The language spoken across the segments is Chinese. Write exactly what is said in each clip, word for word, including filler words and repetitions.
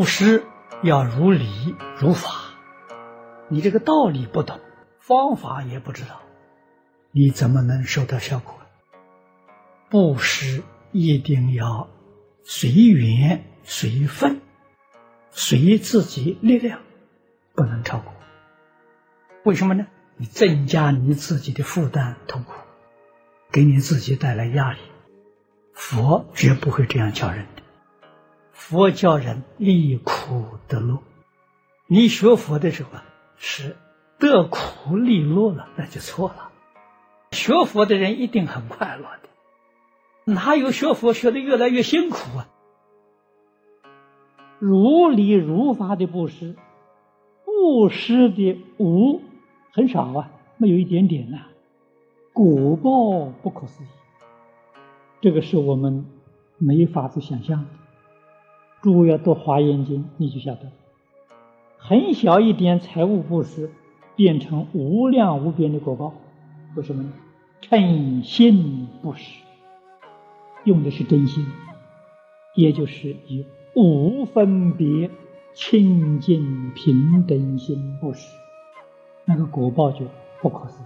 布施要如理如法，你这个道理不懂，方法也不知道，你怎么能收到效果？布施一定要随缘随分，随自己力量，不能超过。为什么呢？你增加你自己的负担痛苦，给你自己带来压力。佛绝不会这样教人的，佛教人离苦得乐。你学佛的时候是得苦利乐了，那就错了。学佛的人一定很快乐的，哪有学佛学得越来越辛苦啊？ 如理如法的布施，布施的无很少啊，没有一点点啊，果报不可思议，这个是我们没法子想象的。诸位要读《华严经》，你就晓得，很小一点财物布施，变成无量无边的果报。为什么呢？称心布施，用的是真心，也就是以无分别、清净平等心布施，那个果报就不可思议。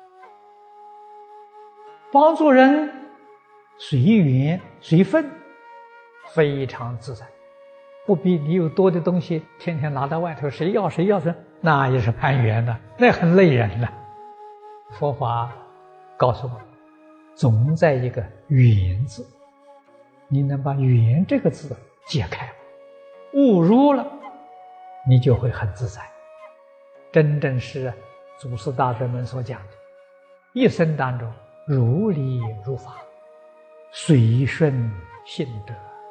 帮助人随缘随分，非常自在，不比你有多的东西天天拿到外头，谁要谁要谁，那也是攀缘的，那很累人的。佛法告诉我们，总在一个缘字，你能把缘这个字解开，悟入了，你就会很自在。真正是祖师大德们所讲的，一生当中如理如法，随顺性德。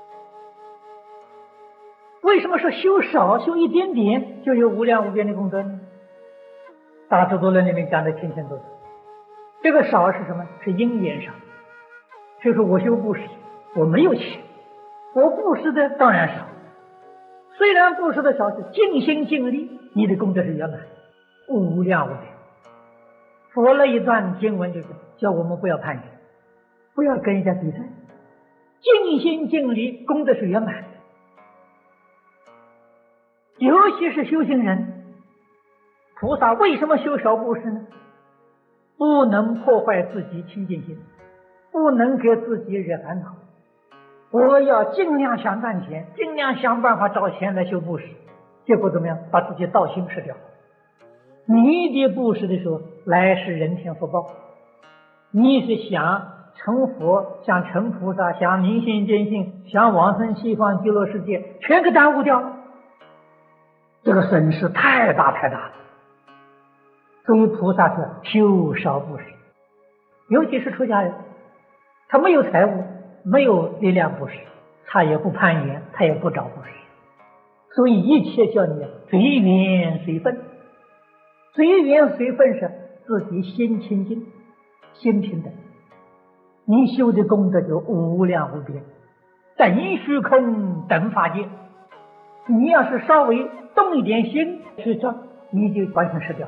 为什么说修少修一点点就有无量无边的功德呢？大智度论里面讲的清清楚楚。这个少是什么？是因缘少。就是我修布施，我没有钱，我布施的当然少。虽然布施的少，是尽心尽力，你的功德是圆满，无量无边。佛了一段经文就是叫我们不要攀缘，不要跟人家比赛，尽心尽力，功德是圆满的。尤其是修行人，菩萨为什么修少布施呢？不能破坏自己清净心，不能给自己惹烦恼。我要尽量想赚钱，尽量想办法找钱来修布施，结果怎么样？把自己道心失掉。你的布施的时候，来世人天福报，你是想成佛，想成菩萨，想明心见性，想往生西方极乐世界，全给耽误掉了。这个损失太大太大了。所以菩萨说修少布施，尤其是出家人，他没有财物，没有力量布施，他也不攀缘，他也不找布施。所以一切叫你随缘随分。随缘随分是自己心清净，心平等，你修的功德就无量无边，等虚空等法界。你要是稍微动一点心去做，你就完全失掉了。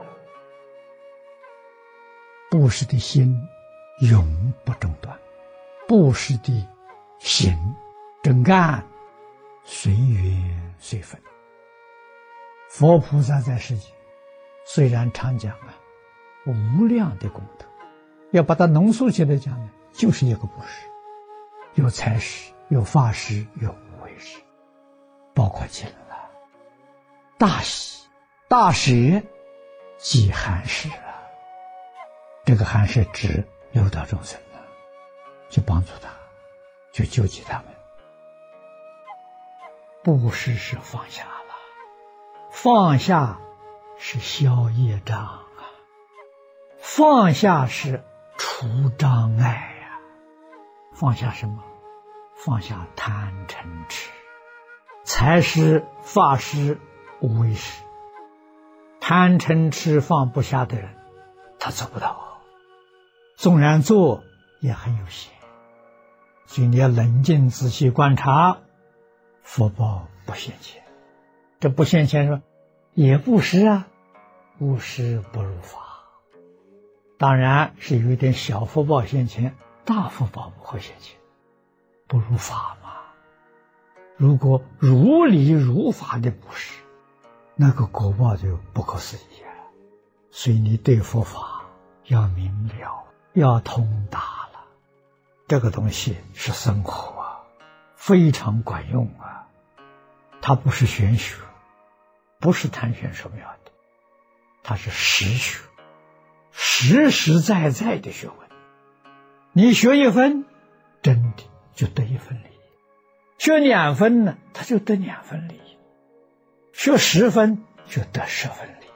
布施的心永不中断，布施的行真干随缘随分。佛菩萨在世间虽然常讲啊无量的功德，要把它浓缩起来讲呢，就是一个布施，有财施，有法施，有无为施，包括进了大喜大舍即含施啊。这个含是指六道众生啊，去帮助他，去救济他们。布施是放下了，放下是消业障啊，放下是除障碍呀、啊。放下什么？放下贪嗔痴。财施法施无为施，贪嗔痴放不下的人，他做不到。纵然做也很有限，所以你要冷静仔细观察，福报不现前。这不现前说也布施啊，布施不如法，当然是有一点小福报现前，大福报不会现前，不如法嘛。 如果如理如法的布施，那个果报就不可思议了。所以你对佛法要明了，要通达了，这个东西是生活啊，非常管用啊。它不是玄学，不是谈玄说妙的，它是实学，实实在在的学问。你学一分，真的就得一分利益；学两分呢，他就得两分利益；学十分就得十分利益。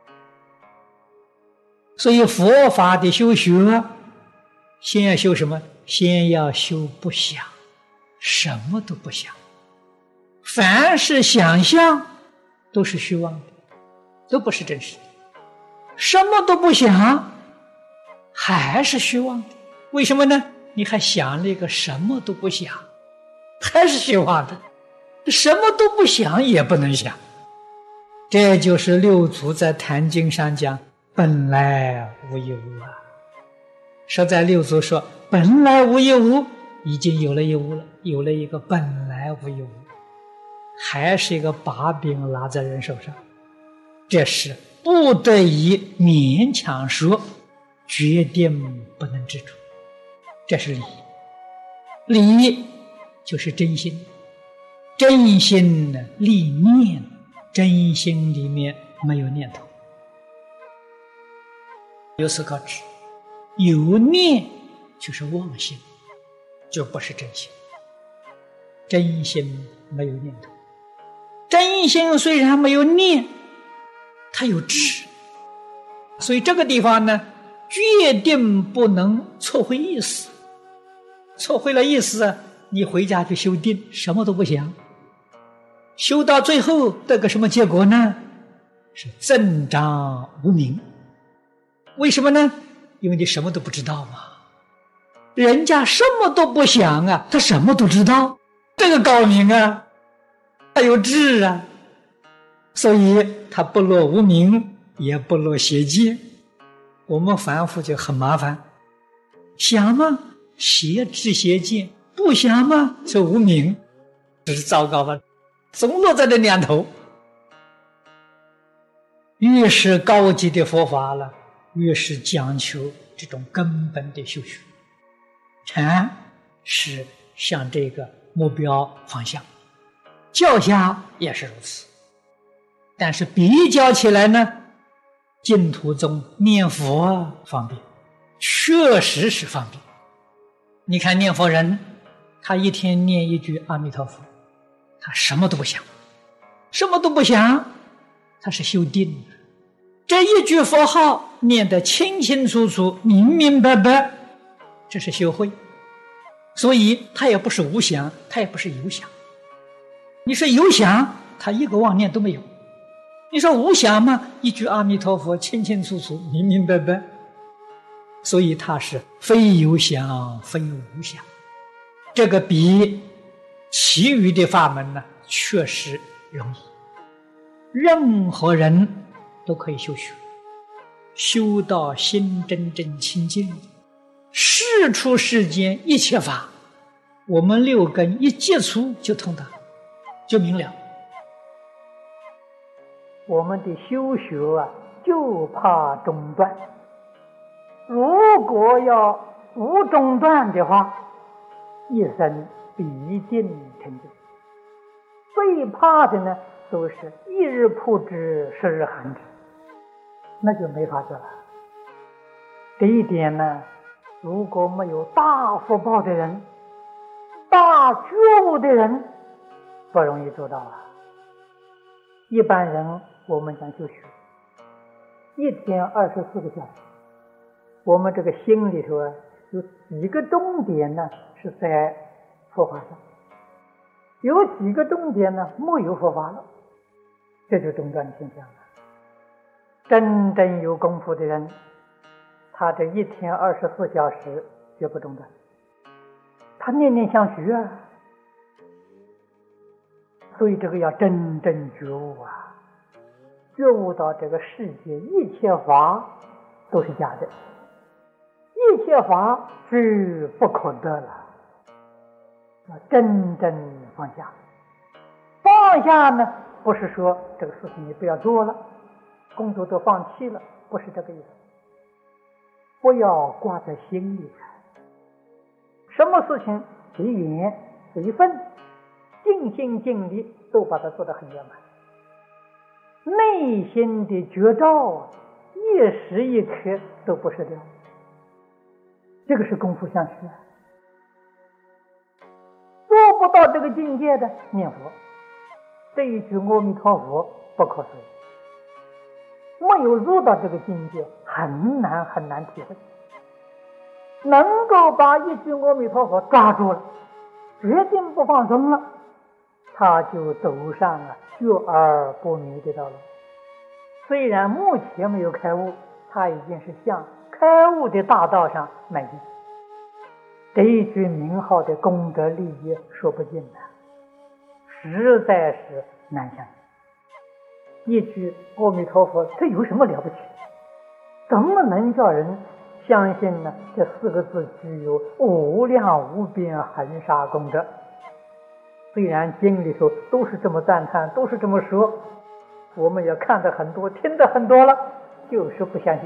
所以佛法的修学，先要修什么？先要修不想，什么都不想。凡是想象，都是虚妄的，都不是真实的。什么都不想，还是虚妄的。为什么呢？你还想了一个什么都不想，还是虚妄的。什么都不想也不能想。这就是六祖在《坛经》上讲本来无一物啊。实在六祖说本来无一物，已经有了一物了，有了一个本来无一物，还是一个把柄拿在人手上。这是不得已勉强说，决定不能知足。这是理，理就是真心，真心的立念，真心里面没有念头。由此可知，有念就是妄心，就不是真心。真心没有念头，真心虽然没有念，它有智。所以这个地方呢，决定不能错会意思。错会了意思，你回家去修定，什么都不想，修到最后得个什么结果呢？是增长无明。为什么呢？因为你什么都不知道嘛。人家什么都不想啊，他什么都知道，这个高明啊，他有智啊，所以他不落无明，也不落邪见。我们凡夫就很麻烦，想吗？邪智邪见；不想吗？就无明，这是糟糕吧？总落在这两头。越是高级的佛法了，越是讲求这种根本的修学，禅是向这个目标方向，教下也是如此。但是比较起来呢，净土宗念佛方便，确实是方便。你看念佛人，他一天念一句阿弥陀佛，他什么都不想，什么都不想，他是修定的。这一句佛号念得清清楚楚、明明白白，这是修慧。所以他也不是无想，他也不是有想。你说有想，他一个妄念都没有。你说无想吗？一句阿弥陀佛清清楚楚、明明白白。所以它是非有想非无想，这个比其余的法门呢确实容易。任何人都可以修学，修到心真正清净，事出世间一切法，我们六根一接触就通达，就明了。我们的修学啊，就怕中断。如果要无中断的话，一生必定成就。最怕的呢，都是一日曝之，十日寒之，那就没法做了。这一点呢，如果没有大福报的人、大觉悟的人，不容易做到啊。一般人我们讲修学，一天二十四个小时。我们这个心里头啊，有几个重点呢是在佛法上，有几个重点呢没有佛法了，这就中断现象了。真正有功夫的人，他这一天二十四小时绝不中断，他念念相续啊。所以这个要真正觉悟啊，觉悟到这个世界一切法都是假的，一切法是不可得了，要真正放下， 放下呢，不是说这个事情你不要做了，工作都放弃了，不是这个意思。不要挂在心里看，什么事情随缘随分，尽心尽力都把它做得很圆满。内心的觉照一时一刻都不失掉，这个是功夫相续啊。做不到这个境界的念佛，这一句阿弥陀佛不可思议，没有入到这个境界，很难很难体会。能够把一句阿弥陀佛抓住了，决定不放松了，他就走上了觉而不迷的道路。虽然目前没有开悟，他已经是向开悟的大道上迈进。这一句名号的功德利益说不尽了，实在是难相信。一句阿弥陀佛，这有什么了不起？怎么能叫人相信呢？这四个字具有无量无边恒沙功德。虽然经里头都是这么赞叹，都是这么说，我们也看得很多，听得很多了，就是不相信。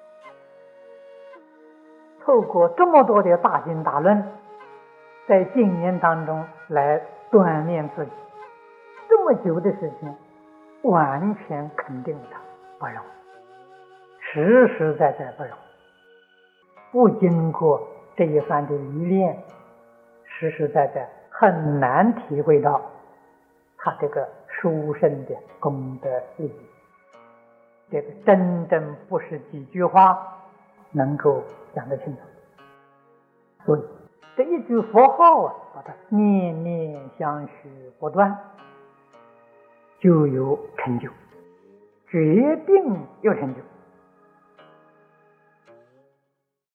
透过这么多的大经大论，在经验当中来锻炼自己，这么久的时间，完全肯定它不容易，实实在在不容易。不经过这一番的历练，实实在在很难体会到他这个殊胜的功德利益。这个真正不是几句话能够讲得清楚。所以这一句佛号啊，把它念念相续不断，就有成就，决定有成就。